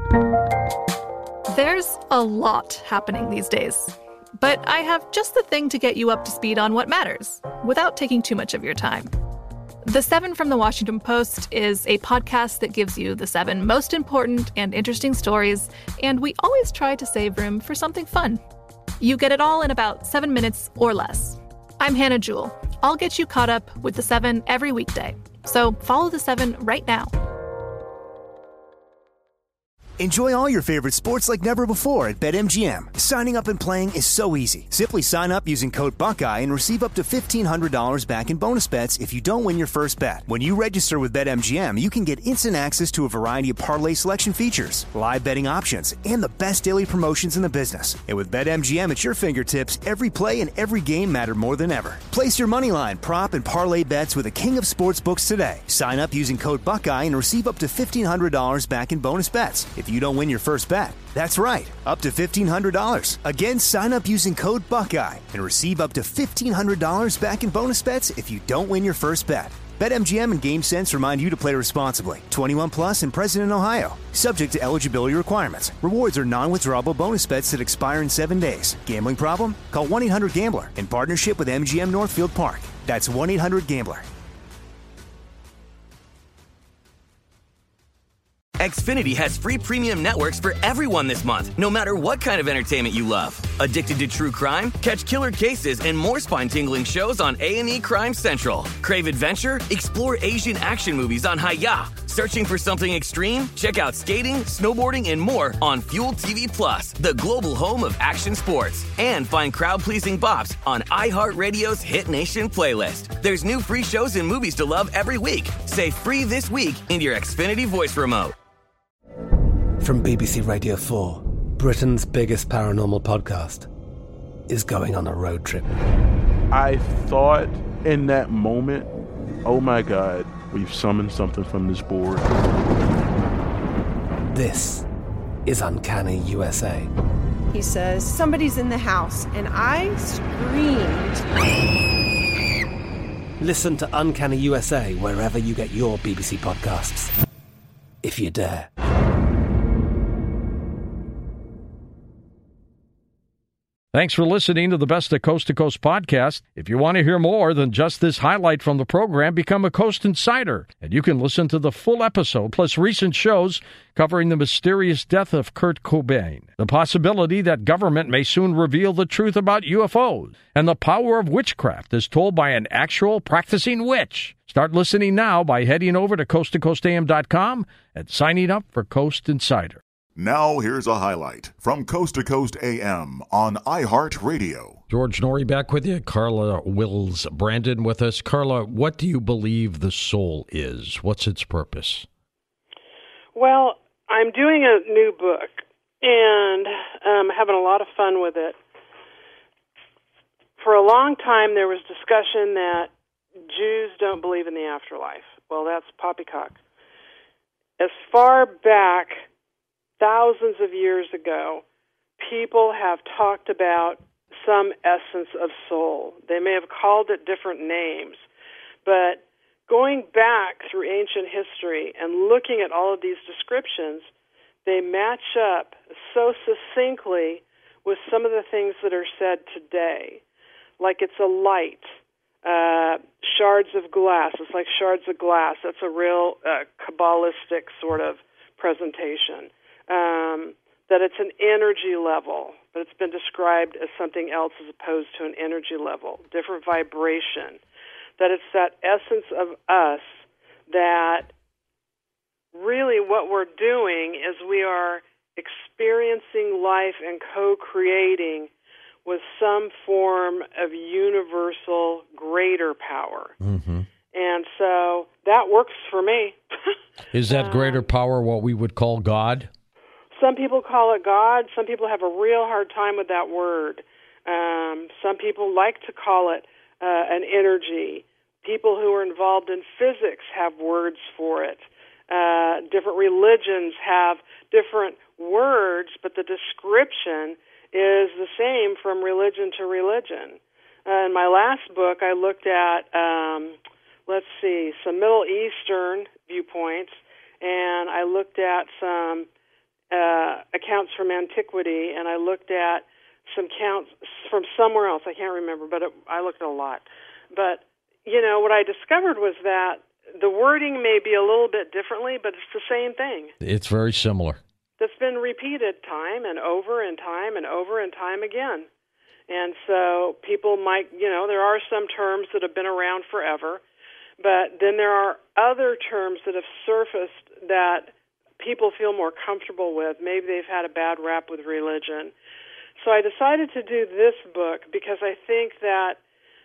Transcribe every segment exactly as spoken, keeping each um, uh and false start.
There's a lot happening these days, but I have just the thing to get you up to speed on what matters, without taking too much of your time. The Seven from the Washington Post is a podcast that gives you the seven most important and interesting stories, and we always try to save room for something fun. You get it all in about seven minutes or less. I'm Hannah Jewell. I'll get you caught up with the Seven every weekday. So follow the Seven right now. Enjoy all your favorite sports like never before at BetMGM. Signing up and playing is so easy. Simply sign up using code Buckeye and receive up to fifteen hundred dollars back in bonus bets if you don't win your first bet. When you register with BetMGM, you can get instant access to a variety of parlay selection features, live betting options, and the best daily promotions in the business. And with BetMGM at your fingertips, every play and every game matter more than ever. Place your moneyline, prop, and parlay bets with the king of sportsbooks today. Sign up using code Buckeye and receive up to fifteen hundred dollars back in bonus bets if you don't win your first bet. That's right, up to fifteen hundred dollars. Again, sign up using code Buckeye and receive up to fifteen hundred dollars back in bonus bets if you don't win your first bet. BetMGM and GameSense remind you to play responsibly. twenty-one plus and present in Ohio. Subject to eligibility requirements. Rewards are non-withdrawable bonus bets that expire in seven days. Gambling problem? Call one eight hundred gambler in partnership with M G M Northfield Park. That's one eight hundred gambler. Xfinity has free premium networks for everyone this month, no matter what kind of entertainment you love. Addicted to true crime? Catch killer cases and more spine-tingling shows on A and E Crime Central. Crave adventure? Explore Asian action movies on Hi-Ya. Searching for something extreme? Check out skating, snowboarding, and more on Fuel T V Plus, the global home of action sports. And find crowd-pleasing bops on iHeartRadio's Hit Nation playlist. There's new free shows and movies to love every week. Say free this week in your Xfinity voice remote. From B B C Radio four, Britain's biggest paranormal podcast is going on a road trip. I thought in that moment, oh my God, we've summoned something from this board. This is Uncanny U S A. He says, somebody's in the house, and I screamed. Listen to Uncanny U S A wherever you get your B B C podcasts, if you dare. Thanks for listening to the Best of Coast to Coast podcast. If you want to hear more than just this highlight from the program, become a Coast Insider, and you can listen to the full episode, plus recent shows covering the mysterious death of Kurt Cobain, the possibility that government may soon reveal the truth about U F Os, and the power of witchcraft as told by an actual practicing witch. Start listening now by heading over to coast to coast a m dot com and signing up for Coast Insider. Now here's a highlight from Coast to Coast A M on iHeartRadio. George Noory back with you. Carla Wills Brandon with us. Carla, what do you believe the soul is? What's its purpose? Well, I'm doing a new book and um, having a lot of fun with it. For a long time, there was discussion that Jews don't believe in the afterlife. Well, that's poppycock. As far back, thousands of years ago, people have talked about some essence of soul. They may have called it different names, but going back through ancient history and looking at all of these descriptions, they match up so succinctly with some of the things that are said today. Like it's a light, uh, shards of glass. It's like shards of glass. That's a real uh, Kabbalistic sort of presentation. Um, that it's an energy level, but it's been described as something else as opposed to an energy level, different vibration, that it's that essence of us that really what we're doing is we are experiencing life and co-creating with some form of universal greater power. Mm-hmm. And so that works for me. Is that greater power what we would call God? Some people call it God. Some people have a real hard time with that word. Um, some people like to call it uh, an energy. People who are involved in physics have words for it. Uh, different religions have different words, but the description is the same from religion to religion. Uh, in my last book, I looked at, um, let's see, some Middle Eastern viewpoints, and I looked at some uh, accounts from antiquity, and I looked at some counts from somewhere else. I can't remember, but it, I looked at a lot. But, you know, what I discovered was that the wording may be a little bit differently, but it's the same thing. It's very similar. That's been repeated time and over and time and over and time again. And so people might, you know, there are some terms that have been around forever, but then there are other terms that have surfaced that people feel more comfortable with. Maybe they've had a bad rap with religion. So I decided to do this book because I think that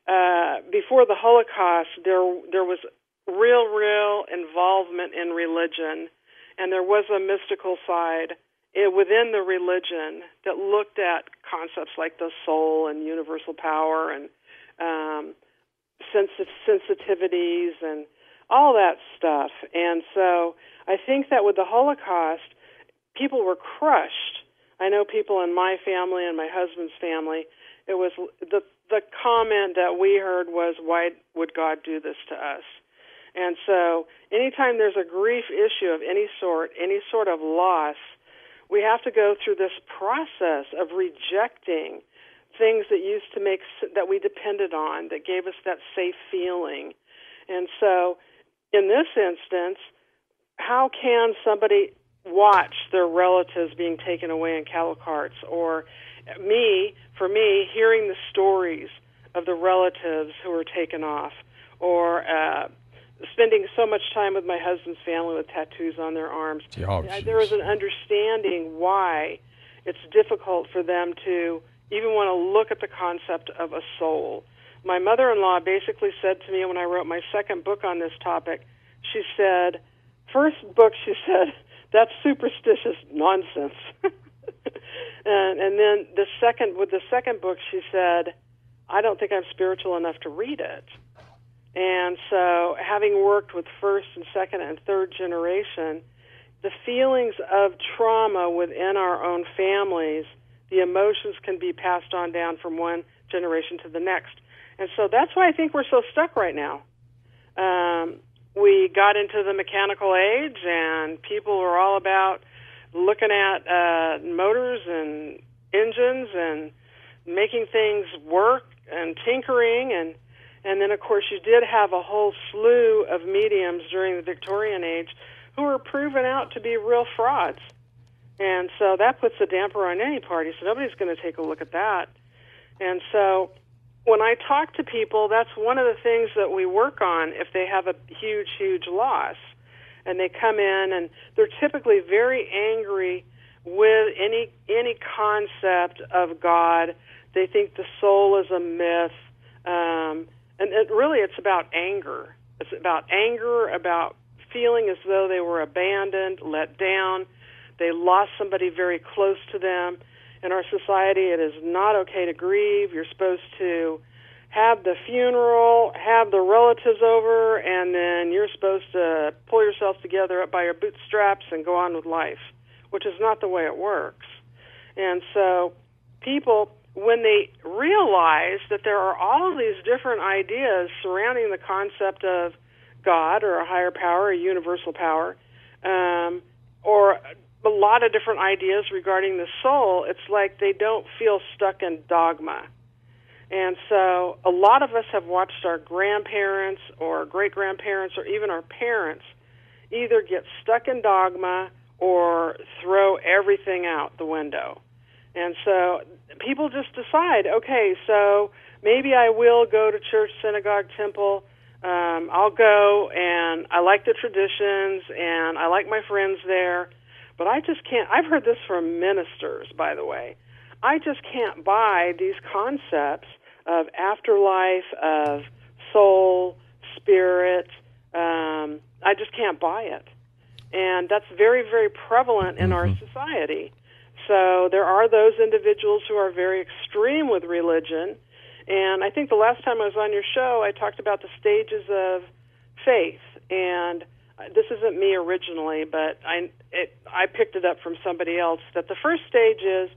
uh, before the Holocaust, there there was real, real involvement in religion, and there was a mystical side within the religion that looked at concepts like the soul and universal power and um, sensi- sensitivities and all that stuff. And so I think that with the Holocaust, people were crushed. I know people in my family and my husband's family, it was the the comment that we heard was, why would God do this to us? And so anytime there's a grief issue of any sort, any sort of loss, we have to go through this process of rejecting things that used to make, that we depended on, that gave us that safe feeling. And so in this instance, how can somebody watch their relatives being taken away in cattle carts, or me, for me, hearing the stories of the relatives who were taken off, or uh, spending so much time with my husband's family with tattoos on their arms. Oh, there was an understanding why it's difficult for them to even want to look at the concept of a soul. My mother-in-law basically said to me when I wrote my second book on this topic, she said, first book, she said, that's superstitious nonsense. and, and then the second, with the second book, she said, I don't think I'm spiritual enough to read it. And so having worked with first and second and third generation, the feelings of trauma within our own families, the emotions can be passed on down from one generation to the next. And so that's why I think we're so stuck right now. Um, we got into the mechanical age, and people were all about looking at uh, motors and engines and making things work and tinkering. And, and then, of course, you did have a whole slew of mediums during the Victorian age who were proven out to be real frauds. And so that puts a damper on any party, so nobody's going to take a look at that. And so when I talk to people, that's one of the things that we work on if they have a huge, huge loss. And they come in, and they're typically very angry with any any concept of God. They think the soul is a myth. Um, and it, really, it's about anger. It's about anger, about feeling as though they were abandoned, let down. They lost somebody very close to them. In our society, it is not okay to grieve. You're supposed to have the funeral, have the relatives over, and then you're supposed to pull yourself together up by your bootstraps and go on with life, which is not the way it works. And so people, when they realize that there are all of these different ideas surrounding the concept of God or a higher power, a universal power, um, or a lot of different ideas regarding the soul, it's like they don't feel stuck in dogma. And so a lot of us have watched our grandparents or great-grandparents or even our parents either get stuck in dogma or throw everything out the window. And so people just decide, okay, so maybe I will go to church, synagogue, temple. Um, I'll go, and I like the traditions, and I like my friends there. But I just can't, I've heard this from ministers, by the way. I just can't buy these concepts of afterlife, of soul, spirit. Um, I just can't buy it. And that's very, very prevalent in mm-hmm. our society. So there are those individuals who are very extreme with religion. And I think the last time I was on your show, I talked about the stages of faith. And this isn't me originally, but I it, I picked it up from somebody else, that the first stage is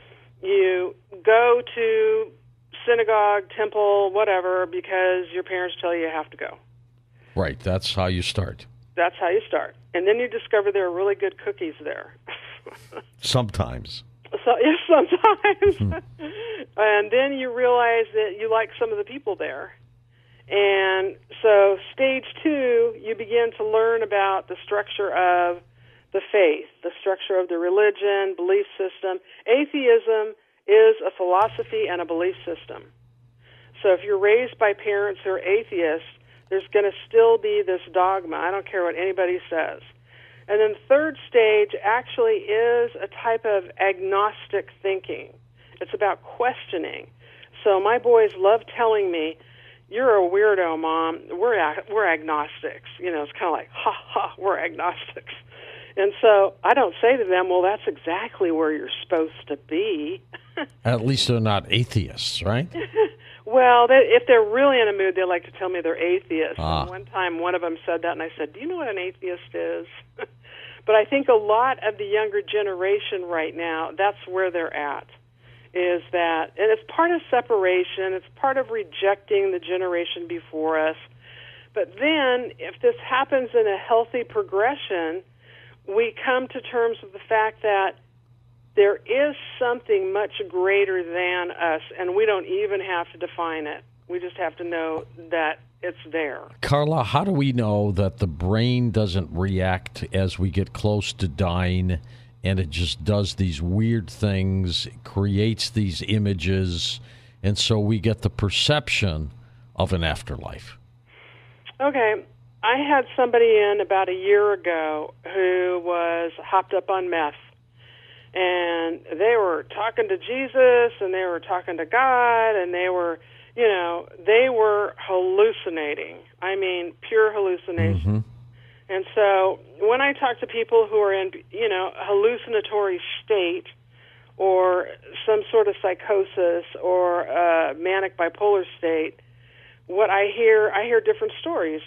you go to synagogue, temple, whatever, because your parents tell you you have to go. Right, that's how you start. That's how you start. And then you discover there are really good cookies there. Sometimes. So yes, sometimes. Hmm. And then you realize that you like some of the people there. And so stage two, you begin to learn about the structure of the faith, the structure of the religion, belief system. Atheism is a philosophy and a belief system. So if you're raised by parents who are atheists, there's going to still be this dogma. I don't care what anybody says. And then the third stage actually is a type of agnostic thinking. It's about questioning. So my boys love telling me, "You're a weirdo, Mom. We're ag- we're agnostics." You know, it's kind of like, ha, ha, we're agnostics. And so I don't say to them, well, that's exactly where you're supposed to be. At least they're not atheists, right? Well, they, if they're really in a mood, they like to tell me they're atheists. Ah. And one time, one of them said that, and I said, do you know what an atheist is? But I think a lot of the younger generation right now, that's where they're at, is that, and it's part of separation, it's part of rejecting the generation before us. But then, if this happens in a healthy progression, we come to terms with the fact that there is something much greater than us, and we don't even have to define it. We just have to know that it's there. Carla, how do we know that the brain doesn't react as we get close to dying, and it just does these weird things, creates these images, and so we get the perception of an afterlife? Okay. I had somebody in about a year ago who was hopped up on meth. And they were talking to Jesus, and they were talking to God, and they were, you know, they were hallucinating. I mean, pure hallucination. Mm-hmm. And so when I talk to people who are in, you know, hallucinatory state or some sort of psychosis or a manic bipolar state, what I hear, I hear different stories.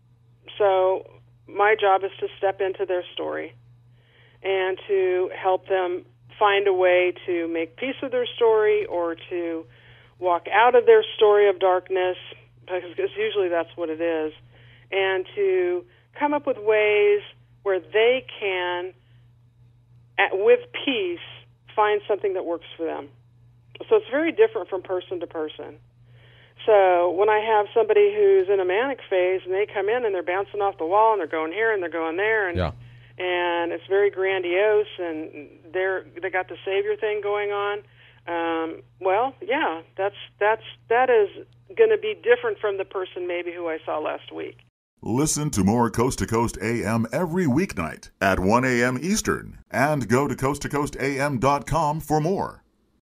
So my job is to step into their story and to help them find a way to make peace with their story or to walk out of their story of darkness, because usually that's what it is, and to come up with ways where they can, at, with peace, find something that works for them. So it's very different from person to person. So when I have somebody who's in a manic phase and they come in and they're bouncing off the wall and they're going here and they're going there, and yeah. and it's very grandiose, and they're they got the savior thing going on. Um, well, yeah, that's that's that is going to be different from the person maybe who I saw last week. Listen to more Coast to Coast A M every weeknight at one a.m. Eastern, and go to coast to coast a m dot com for more.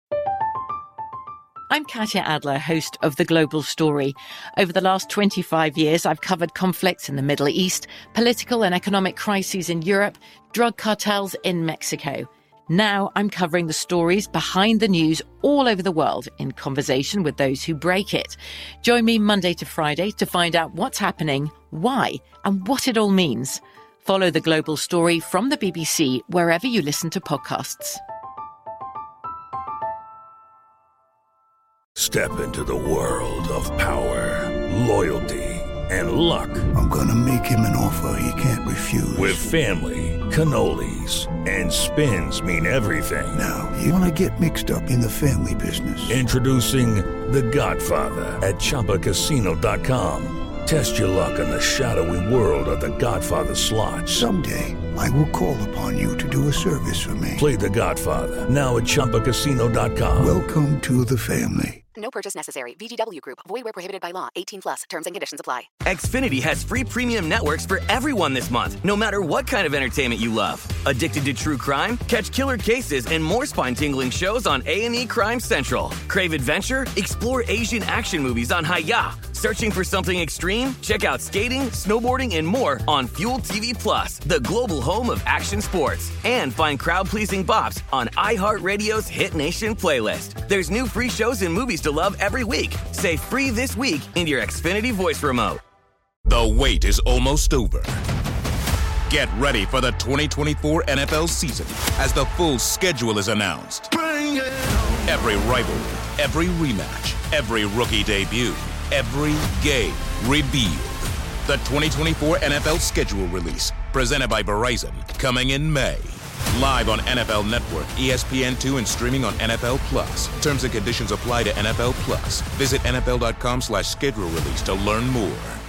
I'm Katya Adler, host of The Global Story. Over the last twenty-five years, I've covered conflicts in the Middle East, political and economic crises in Europe, drug cartels in Mexico. Now I'm covering the stories behind the news all over the world in conversation with those who break it. Join me Monday to Friday to find out what's happening, why, and what it all means. Follow The Global Story from the B B C wherever you listen to podcasts. Step into the world of power, loyalty, and luck. I'm gonna make him an offer he can't refuse. With family, cannolis, and spins mean everything. Now, you wanna get mixed up in the family business. Introducing The Godfather at Chumba Casino dot com. Test your luck in the shadowy world of The Godfather slot. Someday, I will call upon you to do a service for me. Play The Godfather, now at Chumba Casino dot com. Welcome to the family. No purchase necessary. V G W Group. Void where prohibited by law. eighteen plus. Terms and conditions apply. Xfinity has free premium networks for everyone this month, no matter what kind of entertainment you love. Addicted to true crime? Catch killer cases and more spine-tingling shows on A and E Crime Central. Crave adventure? Explore Asian action movies on Hi-Ya. Searching for something extreme? Check out skating, snowboarding, and more on Fuel T V Plus, the global home of action sports. And find crowd-pleasing bops on iHeartRadio's Hit Nation playlist. There's new free shows and movies to love every week. Say free this week in your Xfinity voice remote. The wait is almost over. Get ready for the twenty twenty-four N F L season as the full schedule is announced. Bring it on. Every rivalry, every rematch, every rookie debut, every game revealed. The twenty twenty-four N F L schedule release, presented by Verizon, coming in May. Live on N F L Network, E S P N two, and streaming on N F L Plus. Terms and conditions apply to N F L Plus. Visit N F L dot com slash schedule release to learn more.